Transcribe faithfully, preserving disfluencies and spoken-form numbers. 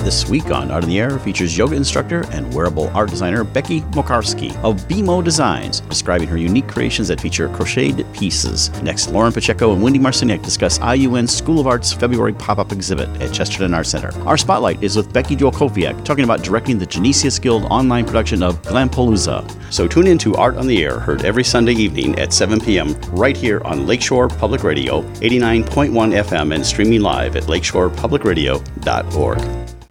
This week on Art on the Air features yoga instructor and wearable art designer Becky Mokarski of B M O Designs, describing her unique creations that feature crocheted pieces. Next, Lauren Pacheco and Wendy Marciniak discuss I U N's School of Art's February pop-up exhibit at Chesterton Art Center. Our spotlight is with Becky Joel-Kofiak, talking about directing the Genesius Guild online production of Glampalooza. So tune in to Art on the Air, heard every Sunday evening at seven p.m. right here on Lakeshore Public Radio, eighty-nine point one F M, and streaming live at lakeshore public radio dot org.